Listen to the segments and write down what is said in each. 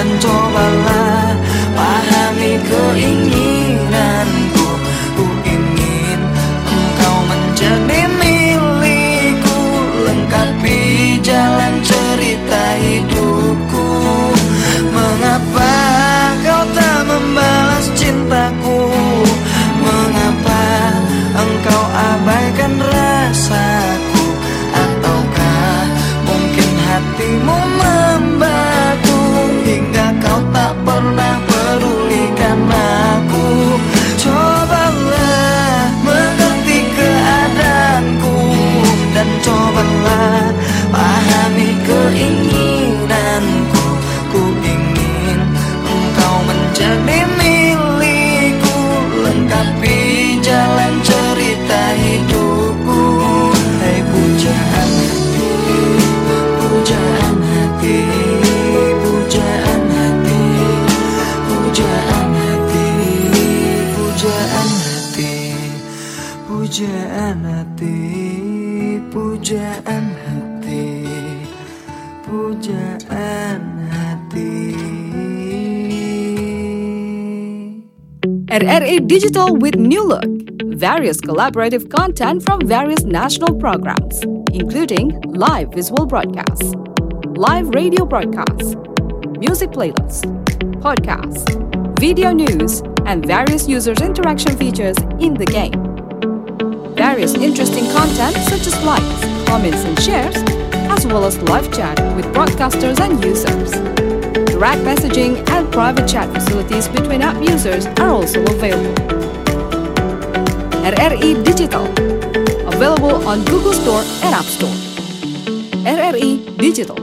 dan cobalah pahami keinginanku. Ku ingin engkau menjadi milikku, lengkapi jalan cerita hidupku. Mengapa kau tak membalas cintaku? Mengapa engkau abaikan rasaku? Ataukah mungkin hatimu membatu hingga kau tak pernah pedulikan aku? Cobalah mengerti keadaanku dan cobalah pahami keinginanku. Ku ingin engkau menjadi milikku, lengkapi jalan cerita hidupku. Hai pujaan hati, pujaan hati, pujaan hati, pujaan hati, pujaan hati, pujaan hati, pujaan hati, pujaan hati. RRI Digital with new look. Various collaborative content from various national programs, including live visual broadcasts, live radio broadcasts, music playlists, podcasts, video news, and various users' interaction features in the game. Various interesting content such as likes, comments, and shares, as well as live chat with broadcasters and users. Direct messaging and private chat facilities between app users are also available. RRI Digital, available on Google Store and App Store. RRI Digital.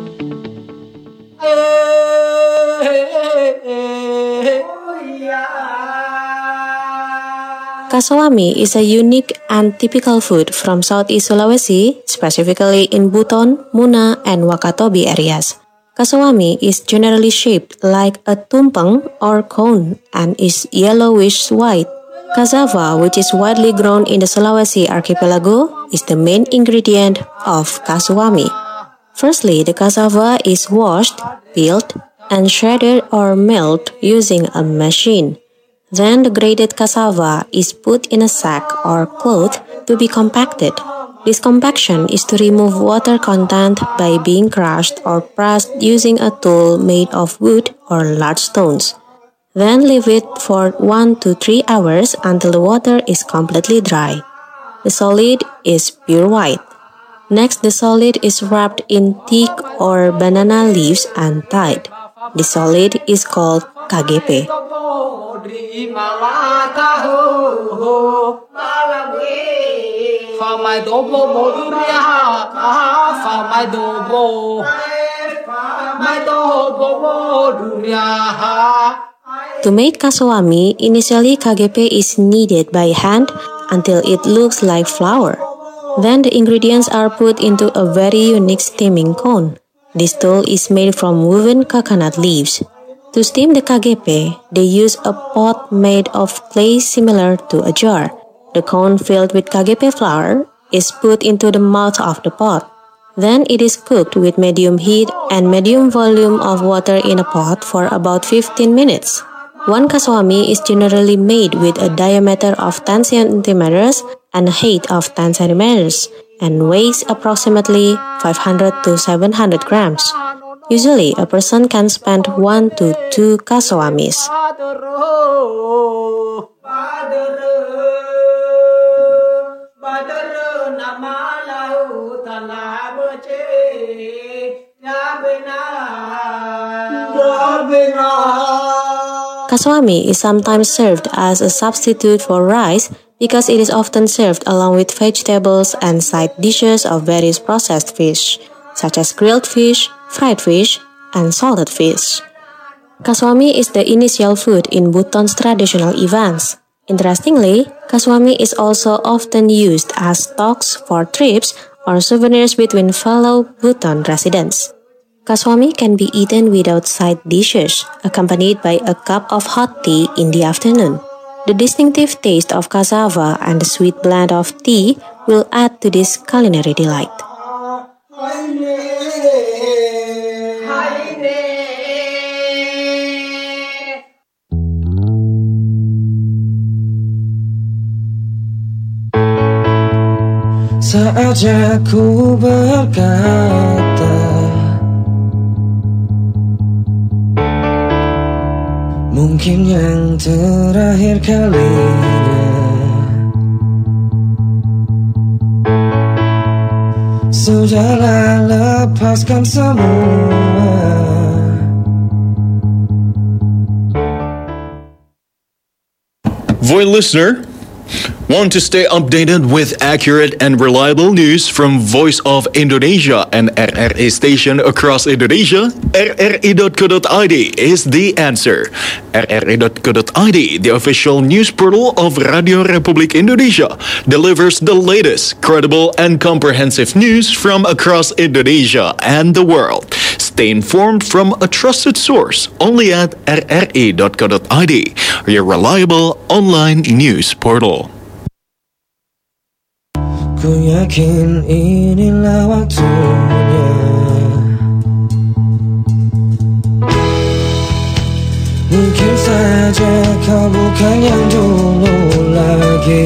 Kasawami is a unique and typical food from Southeast Sulawesi, specifically in Buton, Muna, and Wakatobi areas. Kasawami is generally shaped like a tumpeng or cone and is yellowish-white. Cassava, which is widely grown in the Sulawesi archipelago, is the main ingredient of kasawami. Firstly, the cassava is washed, peeled, and shredded or milled using a machine. Then the grated cassava is put in a sack or cloth to be compacted. This compaction is to remove water content by being crushed or pressed using a tool made of wood or large stones. Then leave it for 1 to 3 hours until the water is completely dry. The solid is pure white. Next, the solid is wrapped in teak or banana leaves and tied. The solid is called KGP. To make kasawami, initially KGP is kneaded by hand until it looks like flour. Then the ingredients are put into a very unique steaming cone. This tool is made from woven coconut leaves. To steam the KGP, they use a pot made of clay similar to a jar. The cone filled with KGP flour is put into the mouth of the pot. Then it is cooked with medium heat and medium volume of water in a pot for about 15 minutes. One kasawami is generally made with a diameter of 10 centimeters and a height of 10 centimeters and weighs approximately 500 to 700 grams. Usually, a person can spend 1 to 2 kasawamis. Kasawami is sometimes served as a substitute for rice because it is often served along with vegetables and side dishes of various processed fish, such as grilled fish, fried fish, and salted fish. Kasawami is the initial food in Buton's traditional events. Interestingly, kasawami is also often used as stocks for trips or souvenirs between fellow Buton residents. Kasawami can be eaten without side dishes, accompanied by a cup of hot tea in the afternoon. The distinctive taste of cassava and the sweet blend of tea will add to this culinary delight. saja ku berkata, mungkin yang terakhir kalinya. Sudahlah, lepaskan semua. Voice listener, want to stay updated with accurate and reliable news from Voice of Indonesia and RRI station across Indonesia? rri.co.id is the answer. rri.co.id, the official news portal of Radio Republik Indonesia, delivers the latest, credible, and comprehensive news from across Indonesia and the world. Stay informed from a trusted source only at rri.co.id, your reliable online news portal. Ku yakin inilah waktunya. Mungkin saja kau bukan yang dulu lagi.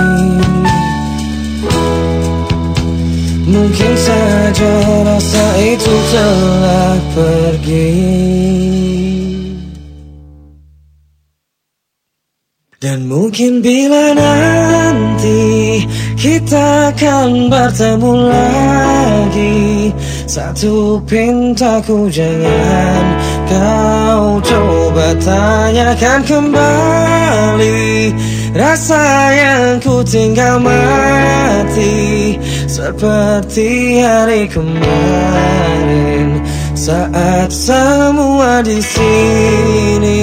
Mungkin saja rasa itu telah pergi. Dan mungkin bila nanti kita akan bertemu lagi, satu pintaku jangan kau coba tanyakan kembali. Rasa yang ku tinggal mati seperti hari kemarin saat semua di sini.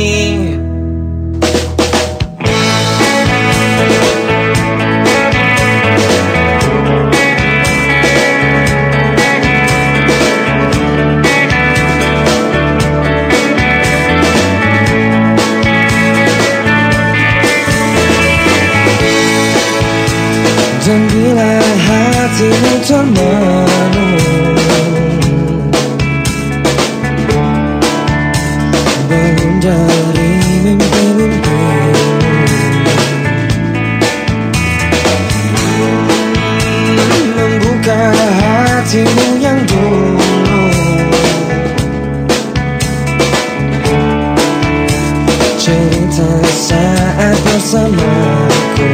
Dan bila hatimu termenung, bangun dari mimpi-mimpimu, membuka hatimu yang dulu, cerita saat bersamaku.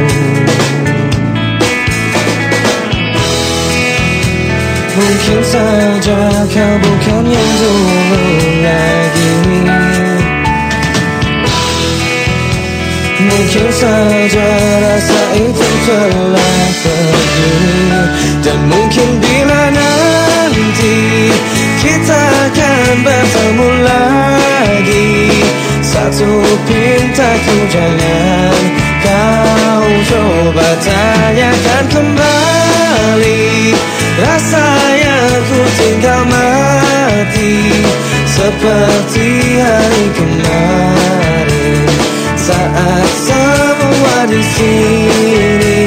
Mungkin saja kau bukan yang dulu lagi. Mungkin saja rasa itu telah pergi. Dan mungkin bila nanti kita akan bertemu lagi, satu pintaku jangan kau coba tanyakan kembali. Rasa yang ku tinggal mati seperti hari kemarin saat semua di sini.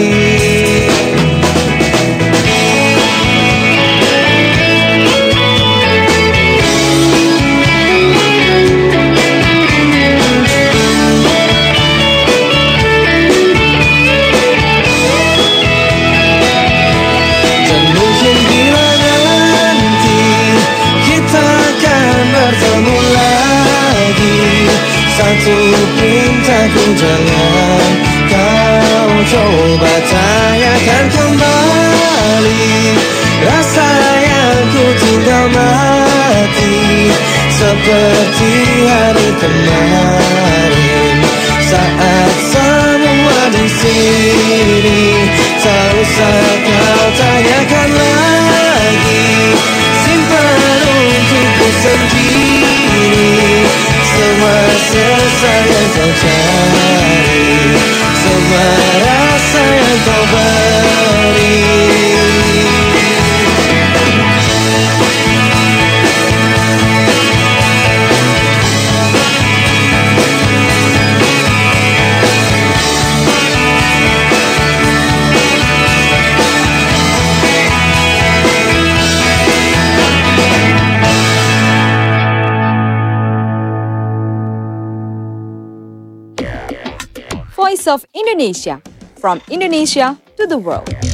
Satu pintaku jangan kau coba tanyakan kembali. Rasa yang ku tinggal mati seperti hari kemarin saat semua di sini. Tak usah kau tanyakan lagi, simpan untukku sendiri. Semua sesak yang kau cari, semua rasa yang kau beri. Voice of Indonesia, from Indonesia to the world.